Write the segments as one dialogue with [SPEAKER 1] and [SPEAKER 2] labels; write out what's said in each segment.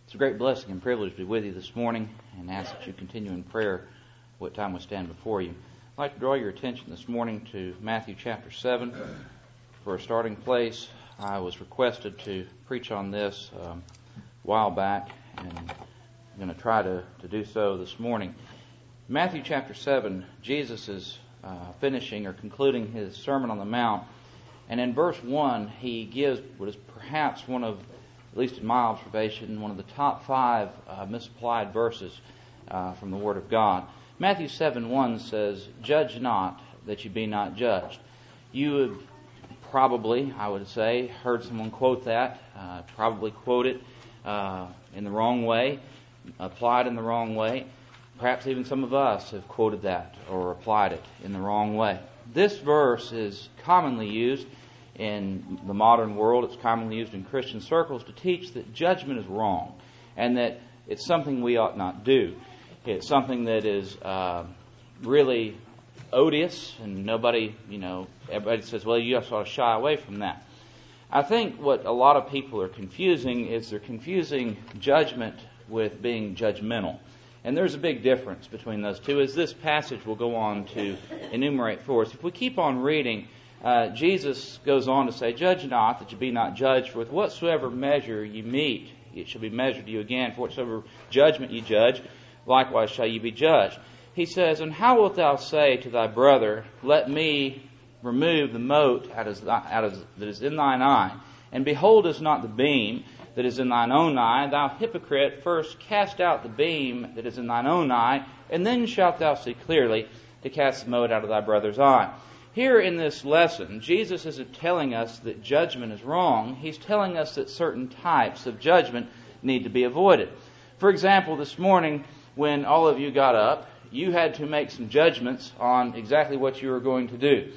[SPEAKER 1] It's a great blessing and privilege to be with you this morning and ask that you continue in prayer what time we stand before you. I'd like to draw your attention this morning to Matthew chapter 7. For a starting place, I was requested to preach on this a while back, and I'm going to try to do so this morning. Matthew chapter 7, Jesus is finishing or concluding his Sermon on the Mount, and in verse 1 he gives what is perhaps one of, at least in my observation, one of the top 5 misapplied verses from the Word of God. Matthew 7:1 says, "Judge not, that you be not judged." You have probably, I would say, heard someone quote that, probably quote it in the wrong way, applied in the wrong way. Perhaps even some of us have quoted that or applied it in the wrong way. This verse is commonly used in the modern world. It's commonly used in Christian circles to teach that judgment is wrong and that it's something we ought not do. It's something that is really odious, and nobody, everybody says, well, you just ought to shy away from that. I think what a lot of people are confusing is they're confusing judgment with being judgmental. And there's a big difference between those two, as this passage will go on to enumerate for us. If we keep on reading, Jesus goes on to say, "Judge not, that you be not judged, for with whatsoever measure you meet, it shall be measured to you again. For whatsoever judgment you judge, likewise shall you be judged." He says, "And how wilt thou say to thy brother, Let me remove the mote that is in thine eye, and beholdest not the beam that is in thine own eye? Thou hypocrite, first cast out the beam that is in thine own eye, and then shalt thou see clearly to cast the mote out of thy brother's eye." Here in this lesson, Jesus isn't telling us that judgment is wrong. He's telling us that certain types of judgment need to be avoided. For example, this morning, when all of you got up, you had to make some judgments on exactly what you were going to do.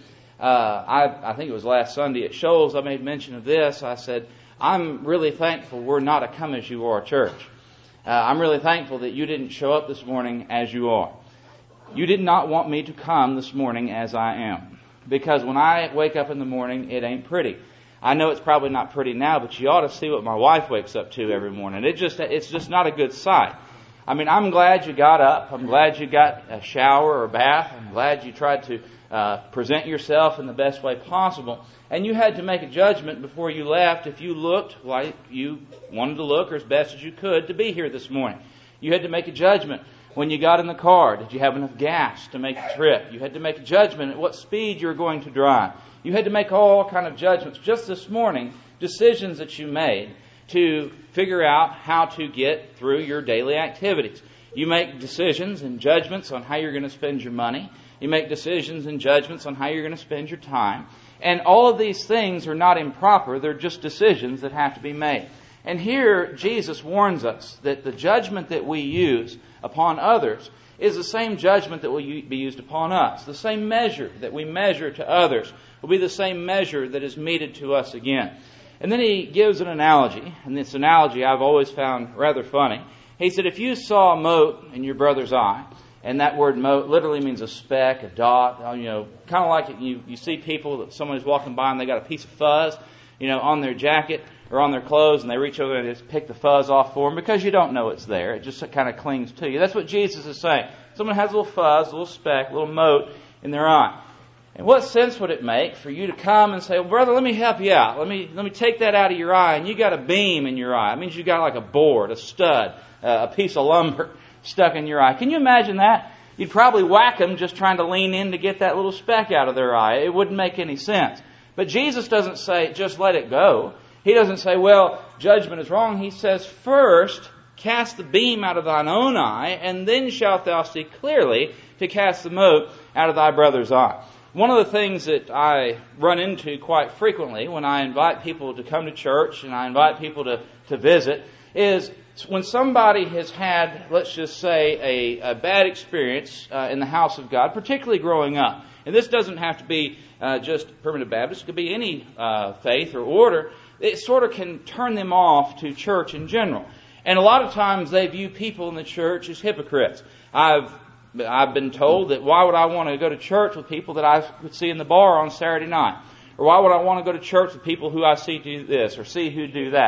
[SPEAKER 1] I think it was last Sunday at Shoals, I made mention of this. I said, I'm really thankful we're not a come-as-you-are church. I'm really thankful that you didn't show up this morning as you are. You did not want me to come this morning as I am. Because when I wake up in the morning, it ain't pretty. I know it's probably not pretty now, but you ought to see what my wife wakes up to every morning. It's just not a good sight. I mean, I'm glad you got up. I'm glad you got a shower or bath. I'm glad you tried to present yourself in the best way possible. And you had to make a judgment before you left if you looked like you wanted to look or as best as you could to be here this morning. You had to make a judgment when you got in the car. Did you have enough gas to make the trip? You had to make a judgment at what speed you were going to drive. You had to make all kind of judgments. Just this morning, decisions that you made to figure out how to get through your daily activities. You make decisions and judgments on how you're going to spend your money. You make decisions and judgments on how you're going to spend your time. And all of these things are not improper. They're just decisions that have to be made. And here, Jesus warns us that the judgment that we use upon others is the same judgment that will be used upon us. The same measure that we measure to others will be the same measure that is meted to us again. And then he gives an analogy, and this analogy I've always found rather funny. He said, if you saw a mote in your brother's eye, and that word mote literally means a speck, a dot, kind of like you see people that somebody's walking by and they got a piece of fuzz, on their jacket or on their clothes, and they reach over and just pick the fuzz off for them because you don't know it's there. It just kind of clings to you. That's what Jesus is saying. Someone has a little fuzz, a little speck, a little mote in their eye. And what sense would it make for you to come and say, well, brother, let me help you out. Let me take that out of your eye. And you got a beam in your eye. It means you got like a board, a stud, a piece of lumber stuck in your eye. Can you imagine that? You'd probably whack them just trying to lean in to get that little speck out of their eye. It wouldn't make any sense. But Jesus doesn't say, just let it go. He doesn't say, well, judgment is wrong. He says, first, cast the beam out of thine own eye, and then shalt thou see clearly to cast the mote out of thy brother's eye. One of the things that I run into quite frequently when I invite people to come to church and I invite people to visit is when somebody has had, let's just say, a bad experience in the house of God, particularly growing up. And this doesn't have to be just Primitive Baptist. It could be any faith or order. It sort of can turn them off to church in general. And a lot of times they view people in the church as hypocrites. I've been told that why would I want to go to church with people that I would see in the bar on Saturday night? Or why would I want to go to church with people who I see do this or see who do that?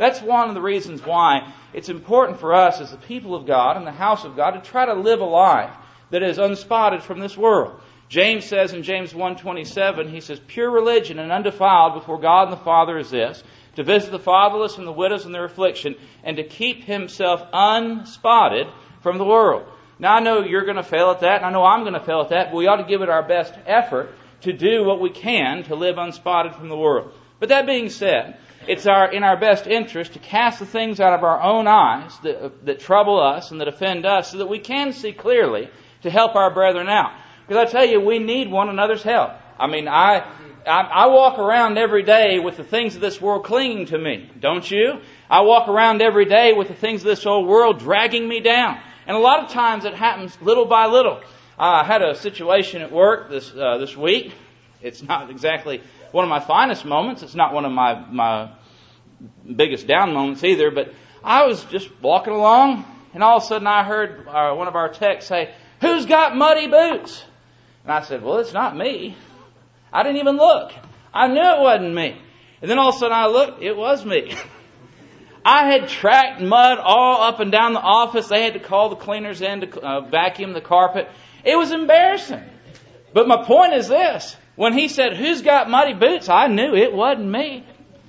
[SPEAKER 1] That's one of the reasons why it's important for us as the people of God and the house of God to try to live a life that is unspotted from this world. James says in James 1:27, he says, pure religion and undefiled before God and the Father is this, to visit the fatherless and the widows in their affliction, and to keep himself unspotted from the world. Now I know you're going to fail at that, and I know I'm going to fail at that, but we ought to give it our best effort to do what we can to live unspotted from the world. But that being said, it's in our best interest to cast the things out of our own eyes that trouble us and that offend us so that we can see clearly to help our brethren out. Because I tell you, we need one another's help. I mean, I walk around every day with the things of this world clinging to me, don't you? I walk around every day with the things of this old world dragging me down. And a lot of times it happens little by little. I had a situation at work this week. It's not exactly one of my finest moments. It's not one of my biggest down moments either. But I was just walking along, and all of a sudden I heard one of our techs say, "Who's got muddy boots?" And I said, "Well, it's not me." I didn't even look. I knew it wasn't me. And then all of a sudden I looked, it was me. I had tracked mud all up and down the office. They had to call the cleaners in to vacuum the carpet. It was embarrassing. But my point is this. When he said, "Who's got muddy boots?" I knew it wasn't me.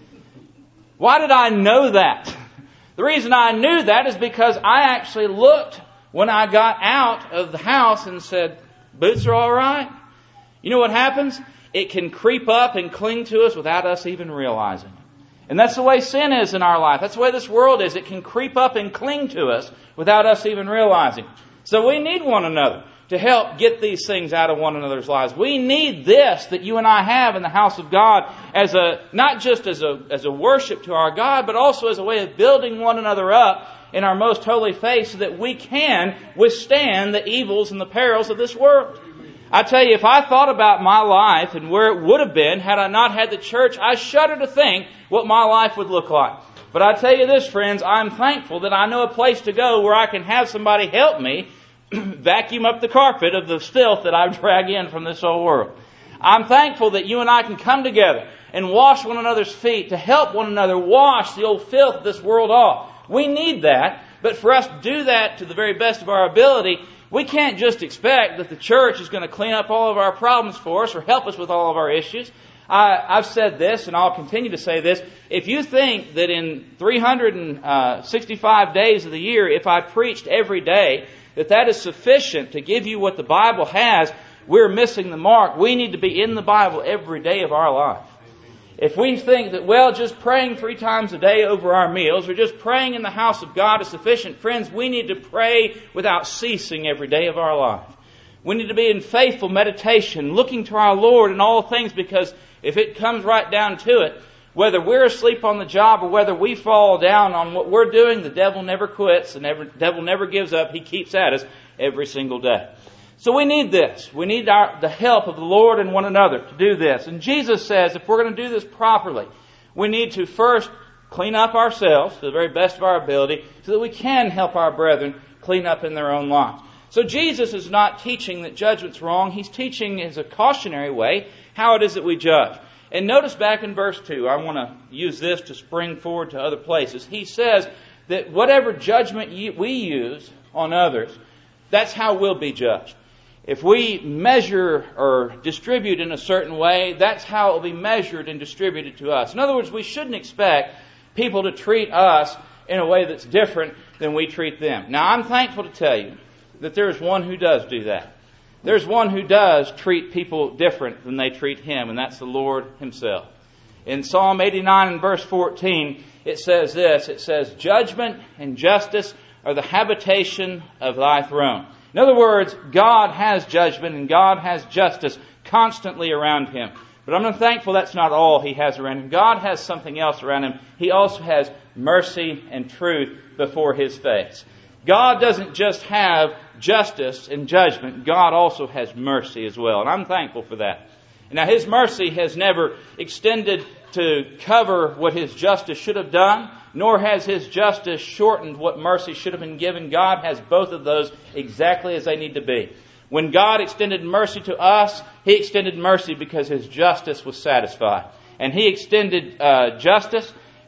[SPEAKER 1] Why did I know that? The reason I knew that is because I actually looked when I got out of the house and said, "Boots are all right." You know what happens? It can creep up and cling to us without us even realizing it. And that's the way sin is in our life. That's the way this world is. It can creep up and cling to us without us even realizing. So we need one another to help get these things out of one another's lives. We need this that you and I have in the house of God as not just as a worship to our God, but also as a way of building one another up in our most holy faith so that we can withstand the evils and the perils of this world. I tell you, if I thought about my life and where it would have been had I not had the church, I shudder to think what my life would look like. But I tell you this, friends, I'm thankful that I know a place to go where I can have somebody help me vacuum up the carpet of the filth that I drag in from this old world. I'm thankful that you and I can come together and wash one another's feet to help one another wash the old filth of this world off. We need that, but for us to do that to the very best of our ability, we can't just expect that the church is going to clean up all of our problems for us or help us with all of our issues. I've said this, and I'll continue to say this. If you think that in 365 days of the year, if I preached every day, that is sufficient to give you what the Bible has, we're missing the mark. We need to be in the Bible every day of our life. If we think that, just praying 3 times a day over our meals or just praying in the house of God is sufficient, friends, we need to pray without ceasing every day of our life. We need to be in faithful meditation, looking to our Lord in all things, because if it comes right down to it, whether we're asleep on the job or whether we fall down on what we're doing, the devil never quits and the devil never gives up. He keeps at us every single day. So we need this. We need the help of the Lord and one another to do this. And Jesus says if we're going to do this properly, we need to first clean up ourselves to the very best of our ability so that we can help our brethren clean up in their own lives. So Jesus is not teaching that judgment's wrong. He's teaching as a cautionary way how it is that we judge. And notice back in verse 2, I want to use this to spring forward to other places. He says that whatever judgment we use on others, that's how we'll be judged. If we measure or distribute in a certain way, that's how it will be measured and distributed to us. In other words, we shouldn't expect people to treat us in a way that's different than we treat them. Now, I'm thankful to tell you that there is one who does do that. There's one who does treat people different than they treat Him, and that's the Lord Himself. In Psalm 89 and verse 14, it says this. It says, "Judgment and justice are the habitation of thy throne." In other words, God has judgment and God has justice constantly around Him. But I'm thankful that's not all He has around Him. God has something else around Him. He also has mercy and truth before His face. God doesn't just have justice and judgment. God also has mercy as well. And I'm thankful for that. Now, His mercy has never extended to cover what His justice should have done, nor has His justice shortened what mercy should have been given. God has both of those exactly as they need to be. When God extended mercy to us, He extended mercy because His justice was satisfied. And He extended justice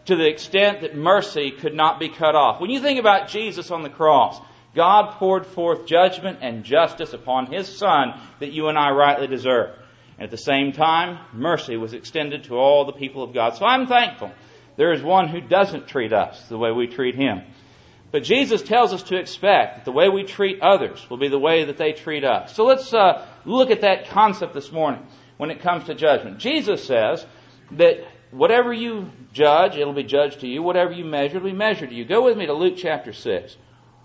[SPEAKER 1] to the extent that mercy could not be cut off. When you think about Jesus on the cross, God poured forth judgment and justice upon His Son that you and I rightly deserve. And at the same time, mercy was extended to all the people of God. So I'm thankful there is one who doesn't treat us the way we treat Him. But Jesus tells us to expect that the way we treat others will be the way that they treat us. So let's look at that concept this morning when it comes to judgment. Jesus says that whatever you judge, it'll be judged to you. Whatever you measure, it'll be measured to you. Go with me to Luke chapter 6.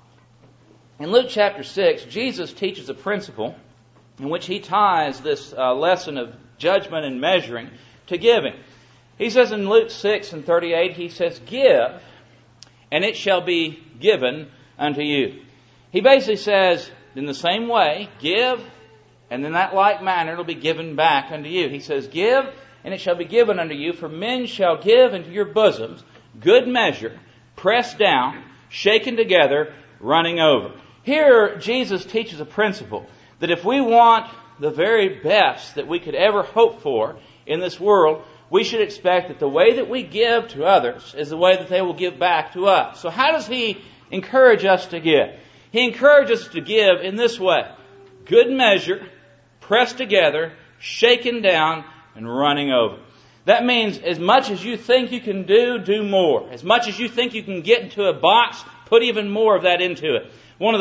[SPEAKER 1] In Luke chapter 6, Jesus teaches a principle in which He ties this lesson of judgment and measuring to giving. He says in Luke 6:38, He says, "Give, and it shall be given unto you." He basically says, in the same way, give, and in that like manner it'll be given back unto you. He says, "Give, and it shall be given unto you, for men shall give into your bosoms good measure, pressed down, shaken together, running over." Here, Jesus teaches a principle that if we want the very best that we could ever hope for in this world, we should expect that the way that we give to others is the way that they will give back to us. So how does He encourage us to give? He encourages us to give in this way: good measure, pressed together, shaken down, and running over. That means as much as you think you can do more. As much as you think you can get into a box, put even more of that into it. One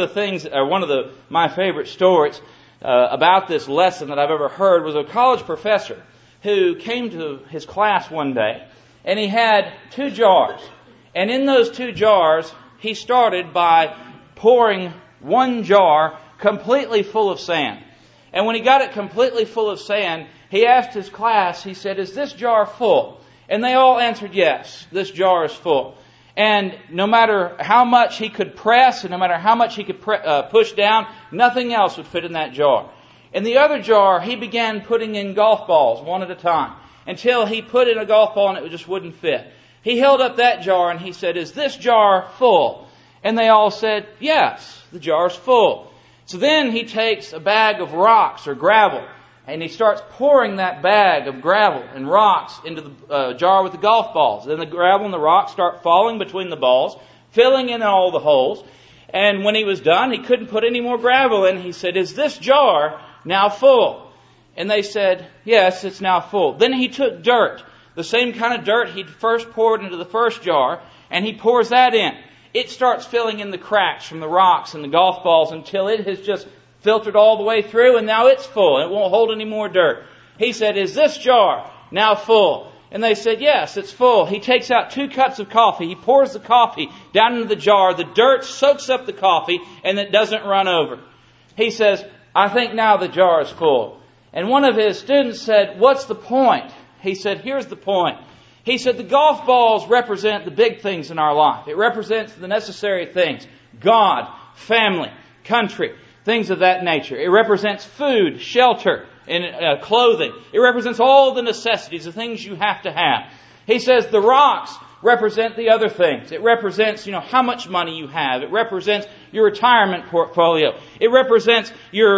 [SPEAKER 1] of my favorite stories about this lesson that I've ever heard was a college professor who came to his class one day, and he had 2 jars. And in those 2 jars, he started by pouring one jar completely full of sand. And when he got it completely full of sand, he asked his class, he said, "Is this jar full?" And they all answered, "Yes, this jar is full." And no matter how much he could press, and no matter how much he could push down, nothing else would fit in that jar. In the other jar, he began putting in golf balls one at a time, until he put in a golf ball and it just wouldn't fit. He held up that jar and he said, "Is this jar full?" And they all said, "Yes, the jar's full." So then he takes a bag of rocks or gravel, and he starts pouring that bag of gravel and rocks into the jar with the golf balls. Then the gravel and the rocks start falling between the balls, filling in all the holes. And when he was done, he couldn't put any more gravel in. He said, "Is this jar now full?" And they said, "Yes, it's now full." Then he took dirt, the same kind of dirt he'd first poured into the first jar, and he pours that in. It starts filling in the cracks from the rocks and the golf balls until it has just filtered all the way through, and now it's full. It won't hold any more dirt. He said, "Is this jar now full?" And they said, "Yes, it's full." He takes out 2 cups of coffee. He pours the coffee down into the jar. The dirt soaks up the coffee, and it doesn't run over. He says, "I think now the jar is full." And one of his students said, "What's the point?" He said, "Here's the point." He said, "The golf balls represent the big things in our life. It represents the necessary things: God, family, country, things of that nature. It represents food, shelter, and clothing. It represents all the necessities, the things you have to have." He says the rocks represent the other things. It represents, how much money you have. It represents your retirement portfolio. It represents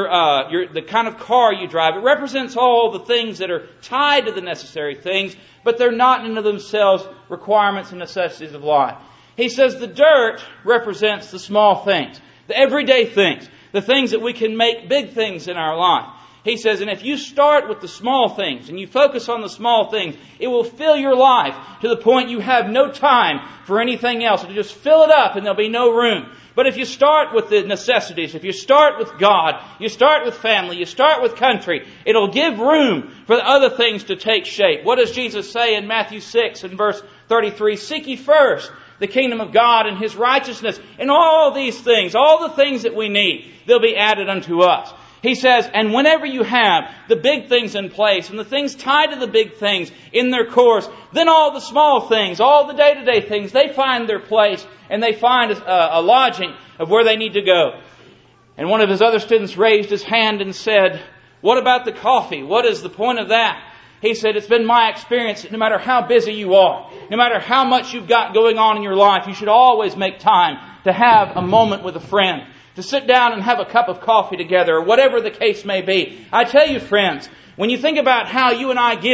[SPEAKER 1] the kind of car you drive. It represents all the things that are tied to the necessary things, but they're not in themselves requirements and necessities of life. He says the dirt represents the small things, the everyday things, the things that we can make big things in our life. He says, and if you start with the small things and you focus on the small things, it will fill your life to the point you have no time for anything else. It'll just fill it up and there'll be no room. But if you start with the necessities, if you start with God, you start with family, you start with country, it'll give room for the other things to take shape. What does Jesus say in Matthew 6 and verse 33? "Seek ye first the kingdom of God and His righteousness, and all these things, all the things that we need, they'll be added unto us." He says, and whenever you have the big things in place and the things tied to the big things in their course, then all the small things, all the day-to-day things, they find their place and they find a lodging of where they need to go. And one of his other students raised his hand and said, "What about the coffee? What is the point of that?" He said, "It's been my experience that no matter how busy you are, no matter how much you've got going on in your life, you should always make time to have a moment with a friend, to sit down and have a cup of coffee together, or whatever the case may be." I tell you, friends, when you think about how you and I give,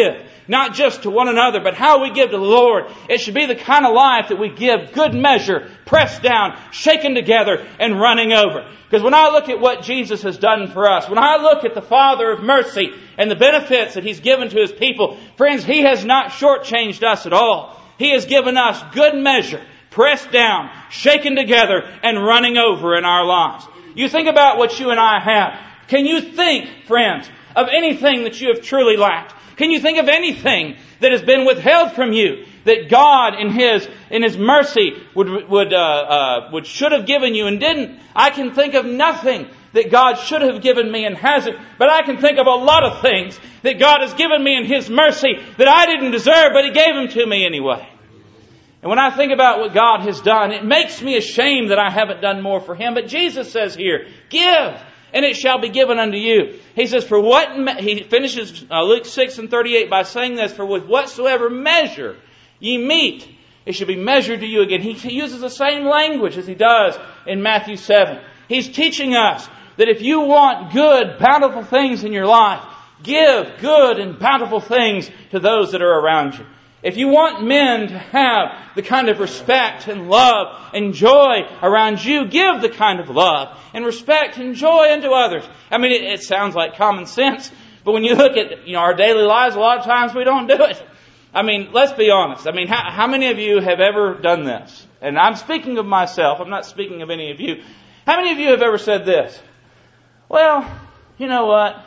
[SPEAKER 1] not just to one another, but how we give to the Lord. It should be the kind of life that we give good measure, pressed down, shaken together, and running over. Because when I look at what Jesus has done for us, when I look at the Father of mercy and the benefits that He's given to His people, friends, He has not shortchanged us at all. He has given us good measure, pressed down, shaken together, and running over in our lives. You think about what you and I have. Can you think, friends, of anything that you have truly lacked? Can you think of anything that has been withheld from you that God in His mercy would should have given you and didn't? I can think of nothing that God should have given me and hasn't, but I can think of a lot of things that God has given me in His mercy that I didn't deserve, but He gave them to me anyway. And when I think about what God has done, it makes me ashamed that I haven't done more for Him. But Jesus says here, give, and it shall be given unto you. He says, He finishes Luke 6:38 by saying this, for with whatsoever measure ye meet, it shall be measured to you again. He uses the same language as He does in Matthew 7. He's teaching us that if you want good, bountiful things in your life, give good and bountiful things to those that are around you. If you want men to have the kind of respect and love and joy around you, give the kind of love and respect and joy unto others. I mean, it sounds like common sense, but when you look at our daily lives, a lot of times we don't do it. I mean, let's be honest. I mean, how many of you have ever done this? And I'm speaking of myself. I'm not speaking of any of you. How many of you have ever said this? Well, you know what?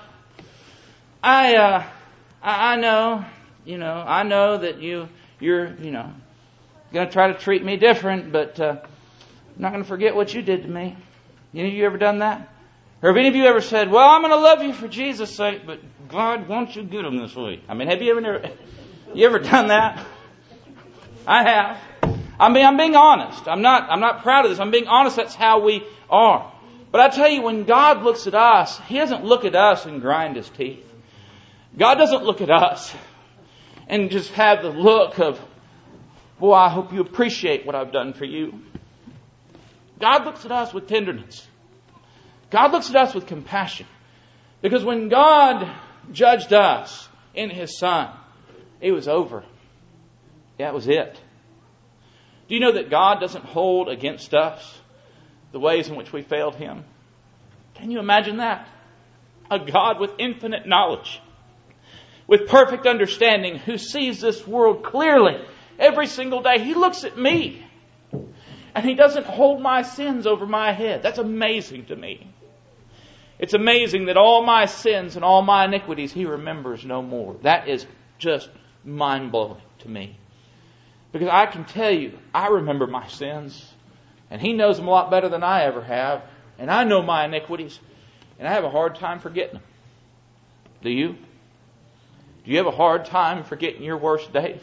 [SPEAKER 1] I know. I know that you're going to try to treat me different, but I'm not going to forget what you did to me. Any of you ever done that? Or have any of you ever said, well, I'm going to love you for Jesus' sake, but God, won't you get them this week? I mean, have you ever done that? I have. I'm being honest. I'm not proud of this. I'm being honest. That's how we are. But I tell you, when God looks at us, He doesn't look at us and grind His teeth. God doesn't look at us and just have the look of, boy, I hope you appreciate what I've done for you. God looks at us with tenderness. God looks at us with compassion. Because when God judged us in His Son, it was over. That was it. Do you know that God doesn't hold against us the ways in which we failed Him? Can you imagine that? A God with infinite knowledge, with perfect understanding, who sees this world clearly every single day. He looks at me and He doesn't hold my sins over my head. That's amazing to me. It's amazing that all my sins and all my iniquities He remembers no more. That is just mind-blowing to me. Because I can tell you, I remember my sins, and He knows them a lot better than I ever have. And I know my iniquities, and I have a hard time forgetting them. Do you? Do you have a hard time forgetting your worst days?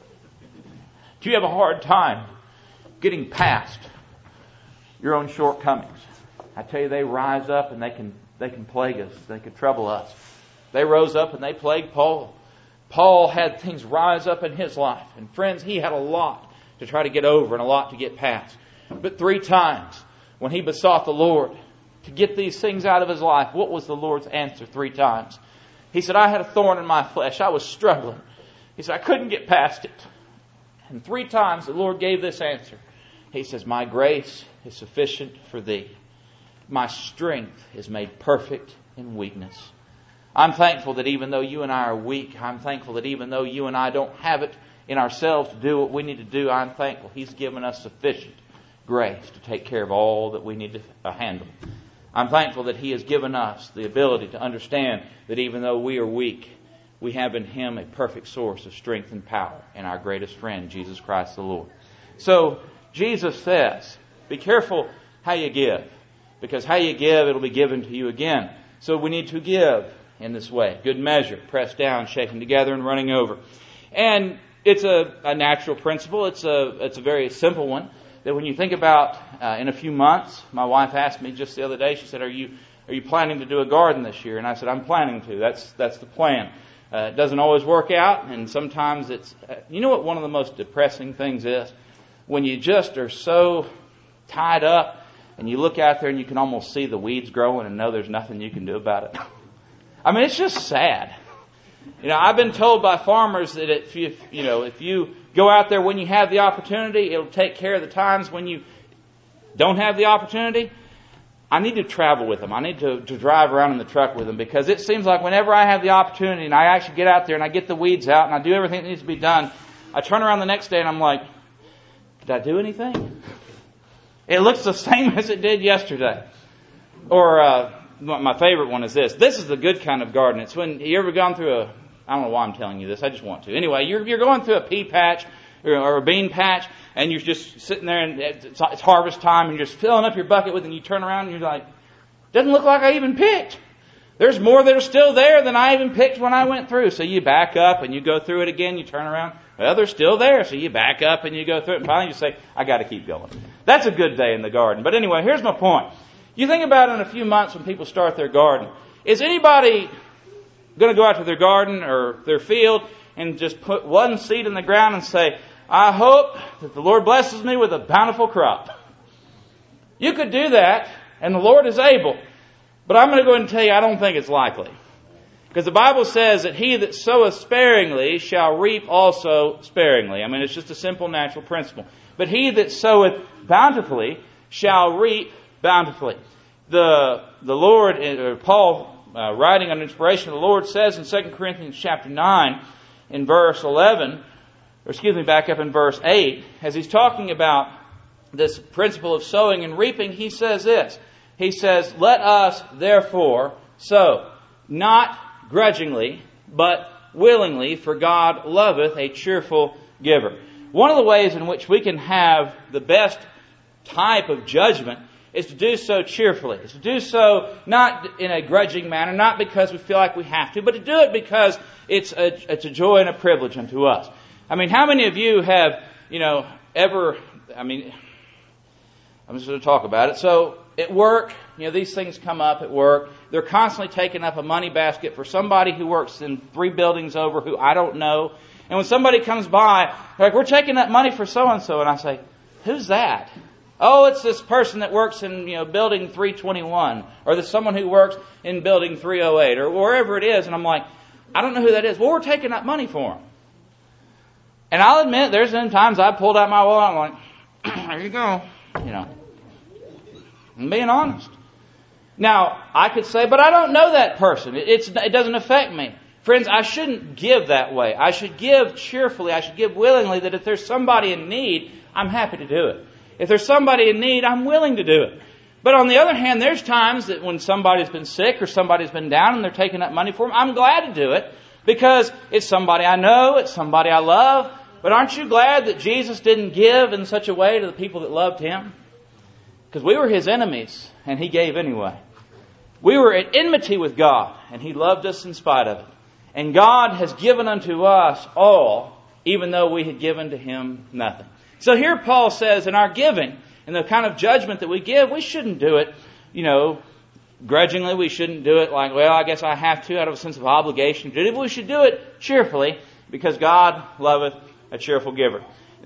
[SPEAKER 1] Do you have a hard time getting past your own shortcomings? I tell you, they rise up and they can plague us. They can trouble us. They rose up and they plagued Paul. Paul had things rise up in his life. And friends, he had a lot to try to get over and a lot to get past. But 3 times when he besought the Lord to get these things out of his life, what was the Lord's answer 3 times? He said, I had a thorn in my flesh. I was struggling. He said, I couldn't get past it. And 3 times the Lord gave this answer. He says, my grace is sufficient for thee. My strength is made perfect in weakness. I'm thankful that even though you and I are weak, I'm thankful that even though you and I don't have it in ourselves to do what we need to do, I'm thankful He's given us sufficient grace to take care of all that we need to handle. I'm thankful that He has given us the ability to understand that even though we are weak, we have in Him a perfect source of strength and power in our greatest friend, Jesus Christ the Lord. So Jesus says, be careful how you give, because how you give, it'll be given to you again. So we need to give in this way. Good measure, pressed down, shaken together, and running over. And it's a natural principle. It's a very simple one. That when you think about in a few months, my wife asked me just the other day, she said, are you planning to do a garden this year? And I said, I'm planning to. That's the plan. It doesn't always work out, and sometimes it's... you know what one of the most depressing things is? When you just are so tied up, and you look out there and you can almost see the weeds growing and know there's nothing you can do about it. I mean, it's just sad. I've been told by farmers that if you go out there when you have the opportunity, it'll take care of the times when you don't have the opportunity. I need to travel with them. I need to drive around in the truck with them, because it seems like whenever I have the opportunity and I actually get out there and I get the weeds out and I do everything that needs to be done, I turn around the next day and I'm like, did I do anything? It looks the same as it did yesterday. Or my favorite one is this. This is the good kind of garden. It's when you ever gone through I don't know why I'm telling you this. I just want to. Anyway, you're going through a pea patch or a bean patch, and you're just sitting there, and it's harvest time, and you're just filling up your bucket with it, and you turn around and you're like, doesn't look like I even picked. There's more that are still there than I even picked when I went through. So you back up and you go through it again. You turn around. Well, they're still there. So you back up and you go through it. And finally you say, I got to keep going. That's a good day in the garden. But anyway, here's my point. You think about it in a few months when people start their garden. Is anybody going to go out to their garden or their field and just put one seed in the ground and say, I hope that the Lord blesses me with a bountiful crop? You could do that, and the Lord is able. But I'm going to go ahead and tell you, I don't think it's likely. Because the Bible says that he that soweth sparingly shall reap also sparingly. I mean, it's just a simple natural principle. But he that soweth bountifully shall reap bountifully. The Lord, Paul, writing under inspiration of the Lord, says in 2 Corinthians chapter 9, in verse 11, back up in verse 8, as he's talking about this principle of sowing and reaping, he says this. He says, let us therefore sow, not grudgingly, but willingly, for God loveth a cheerful giver. One of the ways in which we can have the best type of judgment is to do so cheerfully. It's to do so not in a grudging manner, not because we feel like we have to, but to do it because it's a joy and a privilege unto us. I mean, how many of you have, I'm just going to talk about it. So at work, these things come up at work. They're constantly taking up a money basket for somebody who works in 3 buildings over who I don't know. And when somebody comes by, they're like, we're taking up money for so-and-so. And I say, who's that? Oh, it's this person that works in, building 321. Or there's someone who works in building 308 or wherever it is. And I'm like, I don't know who that is. Well, we're taking up money for them. And I'll admit, there's been times I pulled out my wallet and I'm like, there you go. I'm being honest. Now, I could say, but I don't know that person. It doesn't affect me. Friends, I shouldn't give that way. I should give cheerfully. I should give willingly, that if there's somebody in need, I'm happy to do it. If there's somebody in need, I'm willing to do it. But on the other hand, there's times that when somebody's been sick or somebody's been down and they're taking up money for them, I'm glad to do it because it's somebody I know, it's somebody I love. But aren't you glad that Jesus didn't give in such a way to the people that loved Him? Because we were His enemies and He gave anyway. We were at enmity with God and He loved us in spite of it. And God has given unto us all, even though we had given to Him nothing. So here Paul says in our giving, and the kind of judgment that we give, we shouldn't do it, grudgingly. We shouldn't do it like, well, I guess I have to out of a sense of obligation to do it. But we should do it cheerfully because God loveth a cheerful giver.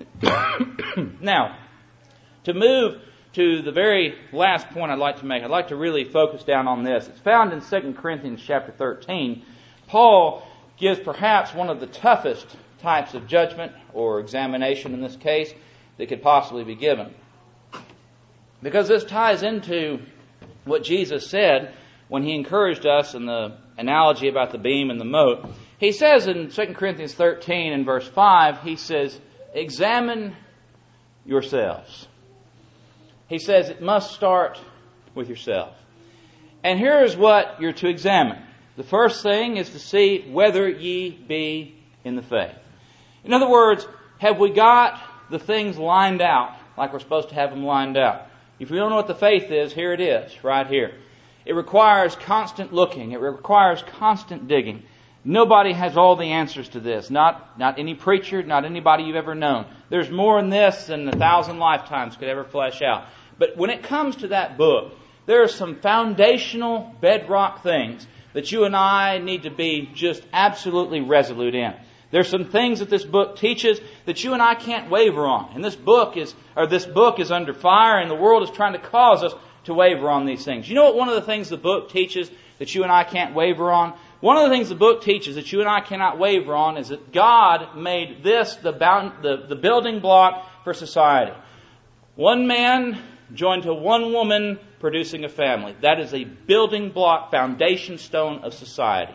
[SPEAKER 1] Now, to move to the very last point I'd like to make, I'd like to really focus down on this. It's found in 2 Corinthians chapter 13. Paul gives perhaps one of the toughest types of judgment or examination in this case that could possibly be given. Because this ties into what Jesus said when He encouraged us in the analogy about the beam and the mote. He says in 2 Corinthians 13 and verse 5, He says, examine yourselves. He says it must start with yourself. And here is what you're to examine. The first thing is to see whether ye be in the faith. In other words, have we got the things lined out like we're supposed to have them lined out? If you don't know what the faith is, here it is, right here. It requires constant looking. It requires constant digging. Nobody has all the answers to this. Not any preacher, not anybody you've ever known. There's more in this than 1,000 lifetimes could ever flesh out. But when it comes to that book, there are some foundational bedrock things that you and I need to be just absolutely resolute in. There's some things that this book teaches that you and I can't waver on. And this book is under fire, and the world is trying to cause us to waver on these things. You know what one of the things the book teaches that you and I can't waver on? One of the things the book teaches that you and I cannot waver on is that God made this the building block for society. One man joined to one woman producing a family. That is a building block, foundation stone of society.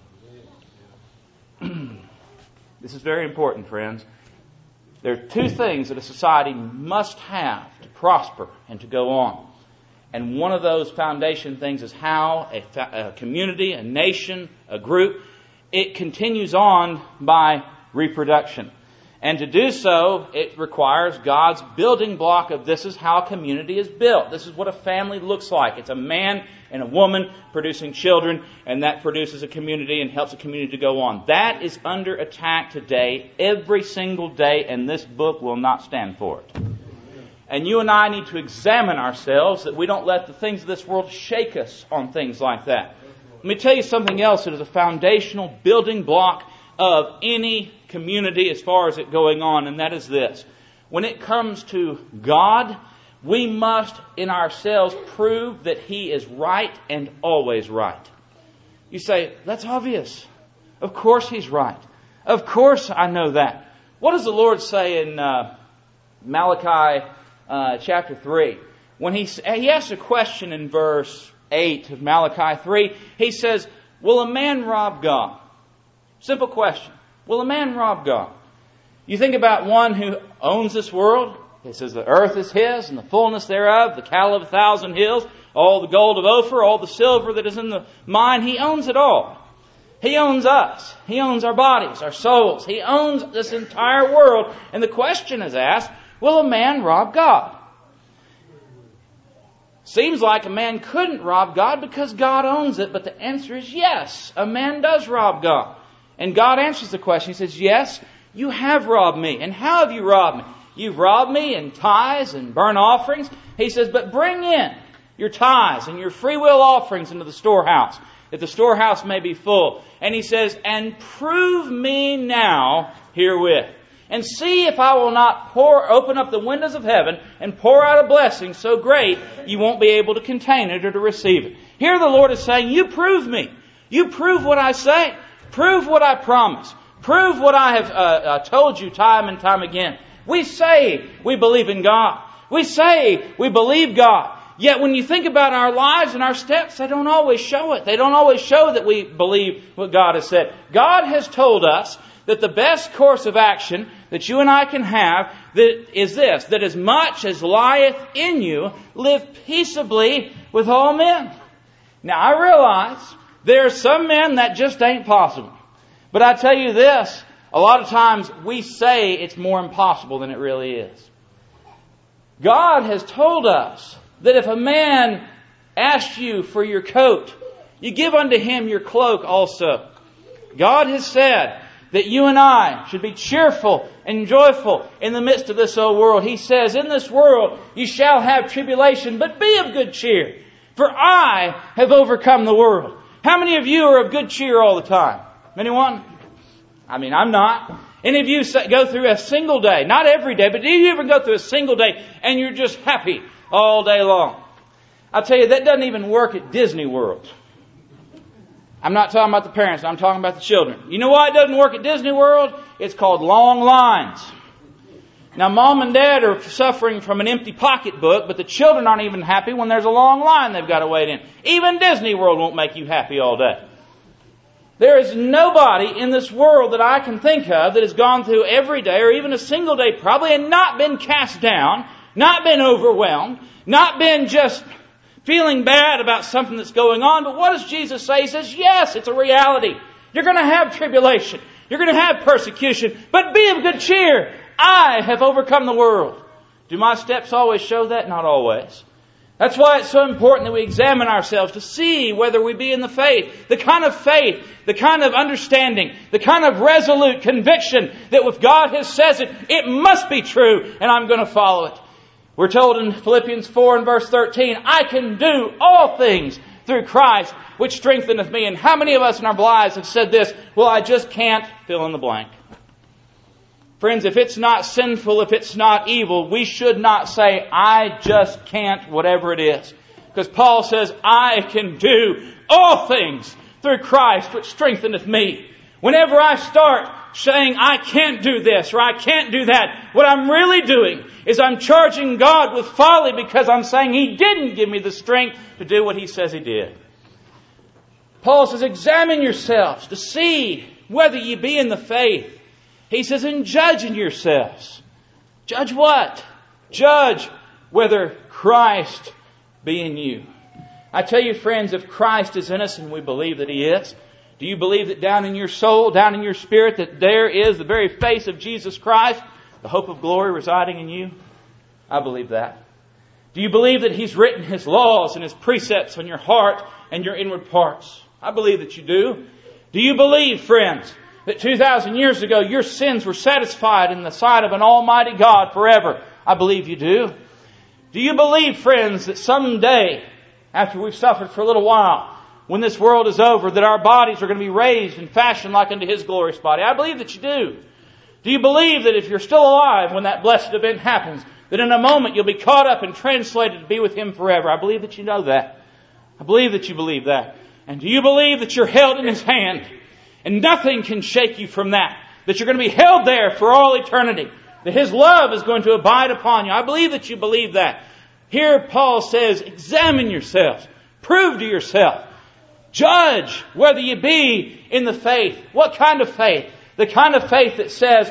[SPEAKER 1] This is very important, friends. There are two things that a society must have to prosper and to go on. And one of those foundation things is how a community, a nation, a group, it continues on by reproduction. And to do so, it requires God's building block of this is how a community is built. This is what a family looks like. It's a man and a woman producing children, and that produces a community and helps a community to go on. That is under attack today, every single day, and this book will not stand for it. And you and I need to examine ourselves that we don't let the things of this world shake us on things like that. Let me tell you something else that is a foundational building block of any community as far as it going on, and that is this. When it comes to God, we must in ourselves prove that He is right and always right. You say, that's obvious. Of course He's right. Of course I know that. What does the Lord say in Malachi chapter 3? When he asks a question in verse 8 of Malachi 3, he says, will a man rob God? Simple question. Will a man rob God? You think about one who owns this world. It says the earth is His and the fullness thereof, the cattle of 1,000 hills, all the gold of Ophir, all the silver that is in the mine. He owns it all. He owns us. He owns our bodies, our souls. He owns this entire world. And the question is asked, will a man rob God? Seems like a man couldn't rob God because God owns it, but the answer is yes, a man does rob God. And God answers the question. He says, yes, you have robbed me. And how have you robbed me? You've robbed me in tithes and burnt offerings. He says, but bring in your tithes and your free will offerings into the storehouse, that the storehouse may be full. And He says, and prove me now herewith. And see if I will not open up the windows of heaven and pour out a blessing so great you won't be able to contain it or to receive it. Here the Lord is saying, you prove me. You prove what I say. Prove what I promise. Prove what I have told you time and time again. We say we believe in God. We say we believe God. Yet when you think about our lives and our steps, they don't always show it. They don't always show that we believe what God has said. God has told us that the best course of action that you and I can have is this, that as much as lieth in you, live peaceably with all men. Now I realize there are some men that just ain't possible. But I tell you this, a lot of times we say it's more impossible than it really is. God has told us that if a man asks you for your coat, you give unto him your cloak also. God has said that you and I should be cheerful and joyful in the midst of this old world. He says, in this world you shall have tribulation, but be of good cheer, for I have overcome the world. How many of you are of good cheer all the time? Anyone? I mean, I'm not. Any of you go through a single day, not every day, but do you ever go through a single day and you're just happy all day long? I'll tell you, that doesn't even work at Disney World. I'm not talking about the parents, I'm talking about the children. You know why it doesn't work at Disney World? It's called long lines. Now, mom and dad are suffering from an empty pocketbook, but the children aren't even happy when there's a long line they've got to wait in. Even Disney World won't make you happy all day. There is nobody in this world that I can think of that has gone through every day or even a single day probably and not been cast down, not been overwhelmed, not been just feeling bad about something that's going on. But what does Jesus say? He says, yes, it's a reality. You're going to have tribulation. You're going to have persecution. But be of good cheer. I have overcome the world. Do my steps always show that? Not always. That's why it's so important that we examine ourselves to see whether we be in the faith, the kind of understanding, the kind of resolute conviction that if God has says it, it must be true and I'm going to follow it. We're told in Philippians 4 and verse 13, I can do all things through Christ which strengtheneth me. And how many of us in our lives have said this? Well, I just can't fill in the blank. Friends, if it's not sinful, if it's not evil, we should not say, I just can't, whatever it is. Because Paul says, I can do all things through Christ which strengtheneth me. Whenever I start saying I can't do this or I can't do that, what I'm really doing is I'm charging God with folly because I'm saying He didn't give me the strength to do what He says He did. Paul says, examine yourselves to see whether ye be in the faith. He says, and judge in yourselves. Judge what? Judge whether Christ be in you. I tell you, friends, if Christ is in us, and we believe that He is, do you believe that down in your soul, down in your spirit, that there is the very face of Jesus Christ, the hope of glory residing in you? I believe that. Do you believe that He's written His laws and His precepts on your heart and your inward parts? I believe that you do. Do you believe, friends, that 2,000 years ago your sins were satisfied in the sight of an almighty God forever? I believe you do. Do you believe, friends, that someday, after we've suffered for a little while, when this world is over, that our bodies are going to be raised and fashioned like unto His glorious body? I believe that you do. Do you believe that if you're still alive when that blessed event happens, that in a moment you'll be caught up and translated to be with Him forever? I believe that you know that. I believe that you believe that. And do you believe that you're held in His hand and nothing can shake you from that? That you're going to be held there for all eternity? That His love is going to abide upon you? I believe that you believe that. Here Paul says, examine yourselves. Prove to yourself. Judge whether you be in the faith. What kind of faith? The kind of faith that says,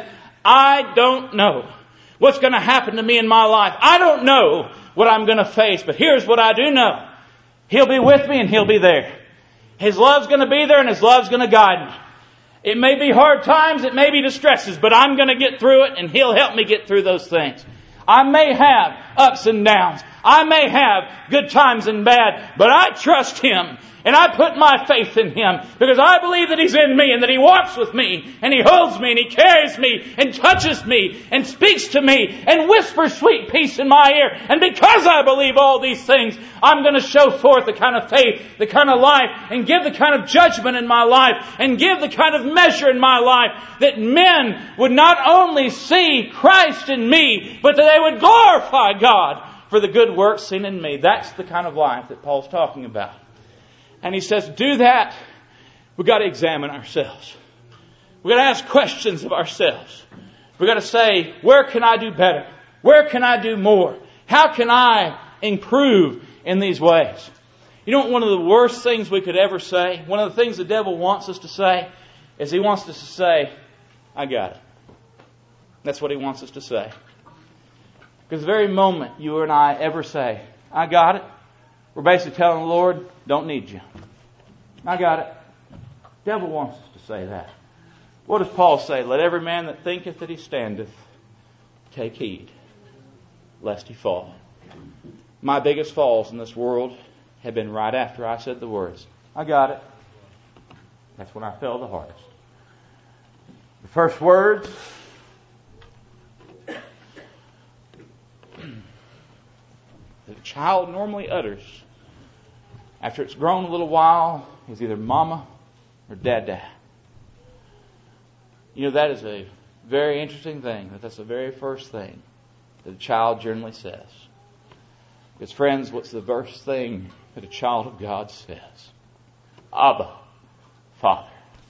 [SPEAKER 1] I don't know what's going to happen to me in my life. I don't know what I'm going to face, but here's what I do know. He'll be with me and He'll be there. His love's going to be there and His love's going to guide me. It may be hard times, it may be distresses, but I'm going to get through it and He'll help me get through those things. I may have ups and downs. I may have good times and bad, but I trust Him. And I put my faith in Him because I believe that He's in me and that He walks with me and He holds me and He carries me and touches me and speaks to me and whispers sweet peace in my ear. And because I believe all these things, I'm going to show forth the kind of faith, the kind of life, and give the kind of judgment in my life and give the kind of measure in my life that men would not only see Christ in me, but that they would glorify God for the good works seen in me. That's the kind of life that Paul's talking about. And he says, do that, we've got to examine ourselves. We've got to ask questions of ourselves. We've got to say, where can I do better? Where can I do more? How can I improve in these ways? You know what one of the worst things we could ever say? One of the things the devil wants us to say is he wants us to say, I got it. That's what he wants us to say. Because the very moment you and I ever say, I got it, we're basically telling the Lord, don't need you. I got it. The devil wants us to say that. What does Paul say? Let every man that thinketh that he standeth take heed, lest he fall. My biggest falls in this world have been right after I said the words, I got it. That's when I fell the hardest. The first words that a child normally utters after it's grown a little while is either mama or dada. You know, that is a very interesting thing. That's the very first thing that a child generally says. Because friends, what's the first thing that a child of God says? Abba, Father.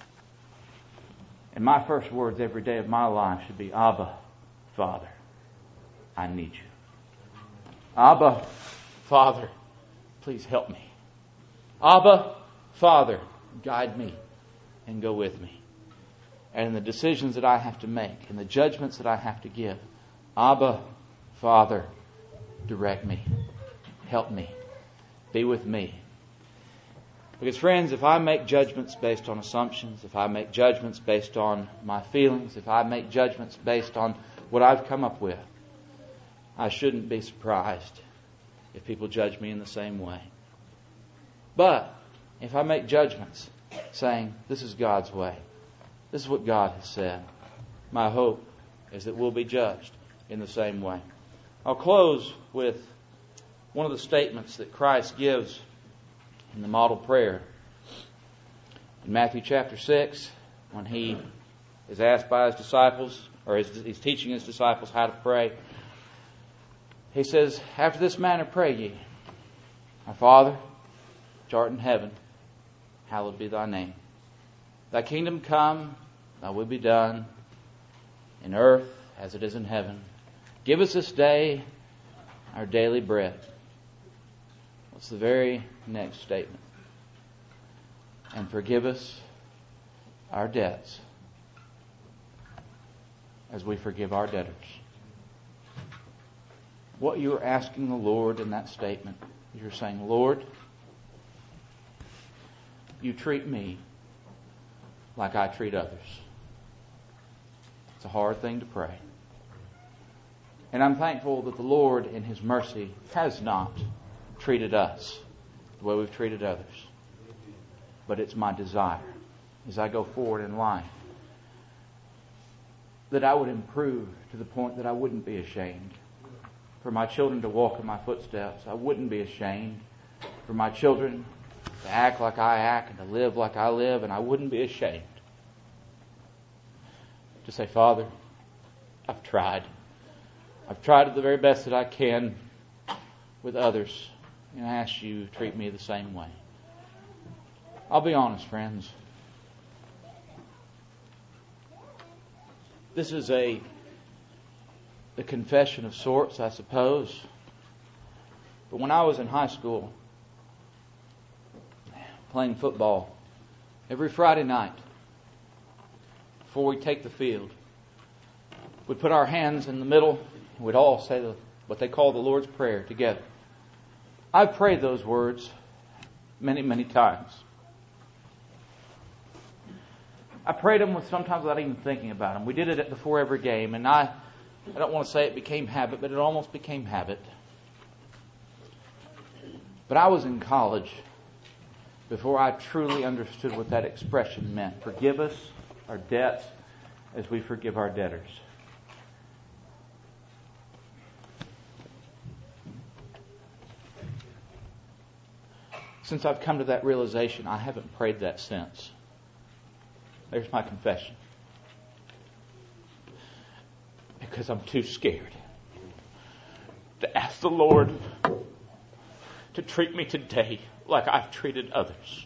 [SPEAKER 1] And my first words every day of my life should be, Abba, Father, I need you. Abba, Father, please help me. Abba, Father, guide me and go with me. And in the decisions that I have to make and the judgments that I have to give, Abba, Father, direct me. Help me. Be with me. Because friends, if I make judgments based on assumptions, if I make judgments based on my feelings, if I make judgments based on what I've come up with, I shouldn't be surprised if people judge me in the same way. But if I make judgments saying, this is God's way, this is what God has said, my hope is that we'll be judged in the same way. I'll close with one of the statements that Christ gives in the model prayer. In Matthew chapter 6, when He is asked by His disciples, or He's teaching His disciples how to pray, He says, after this manner pray ye, Our Father, which art in heaven, hallowed be thy name. Thy kingdom come, thy will be done, in earth as it is in heaven. Give us this day our daily bread. What's the very next statement? And forgive us our debts as we forgive our debtors. What you're asking the Lord in that statement, you're saying, Lord, you treat me like I treat others. It's a hard thing to pray. And I'm thankful that the Lord, in His mercy, has not treated us the way we've treated others. But it's my desire, as I go forward in life, that I would improve to the point that I wouldn't be ashamed. For my children to walk in my footsteps, I wouldn't be ashamed. For my children to act like I act and to live like I live, and I wouldn't be ashamed. To say, Father, I've tried. I've tried it the very best that I can with others, and I ask you to treat me the same way. I'll be honest, friends. This is a confession of sorts, I suppose. But when I was in high school, playing football, every Friday night, before we take the field, we'd put our hands in the middle, and we'd all say what they call the Lord's Prayer together. I've prayed those words many, many times. I prayed them sometimes without even thinking about them. We did it before every game, and I don't want to say it became habit, but it almost became habit. But I was in college before I truly understood what that expression meant. Forgive us our debts as we forgive our debtors. Since I've come to that realization, I haven't prayed that since. There's my confession. Because I'm too scared to ask the Lord to treat me today like I've treated others.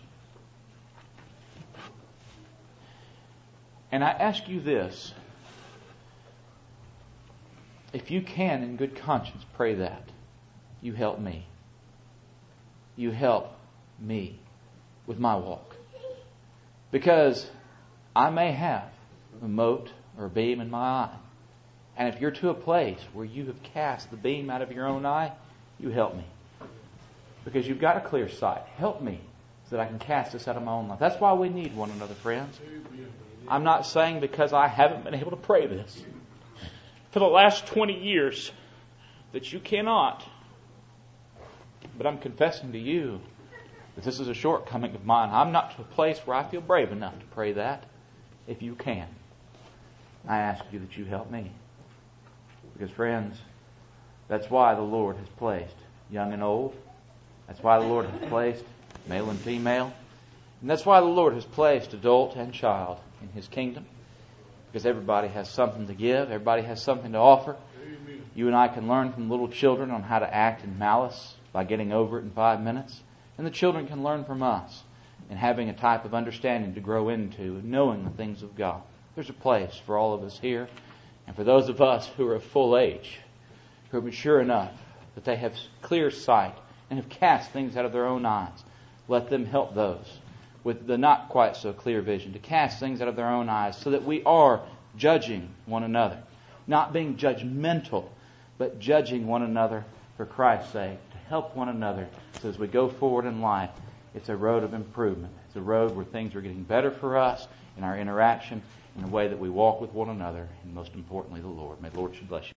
[SPEAKER 1] And I ask you this. If you can, in good conscience, pray that. You help me. You help me with my walk. Because I may have a mote or a beam in my eye. And if you're to a place where you have cast the beam out of your own eye, you help me. Because you've got a clear sight. Help me so that I can cast this out of my own life. That's why we need one another, friends. I'm not saying because I haven't been able to pray this for the last 20 years that you cannot. But I'm confessing to you that this is a shortcoming of mine. I'm not to a place where I feel brave enough to pray that. If you can, I ask you that you help me. Because, friends, that's why the Lord has placed young and old. That's why the Lord has placed male and female. And that's why the Lord has placed adult and child in His kingdom. Because everybody has something to give. Everybody has something to offer. Amen. You and I can learn from little children on how to act in malice by getting over it in 5 minutes. And the children can learn from us in having a type of understanding to grow into, knowing the things of God. There's a place for all of us here. And for those of us who are of full age, who are mature enough that they have clear sight and have cast things out of their own eyes, let them help those with the not quite so clear vision to cast things out of their own eyes so that we are judging one another. Not being judgmental, but judging one another for Christ's sake, to help one another so as we go forward in life, it's a road of improvement. It's a road where things are getting better for us in our interaction, in the way that we walk with one another, and most importantly, the Lord. May the Lord should bless you.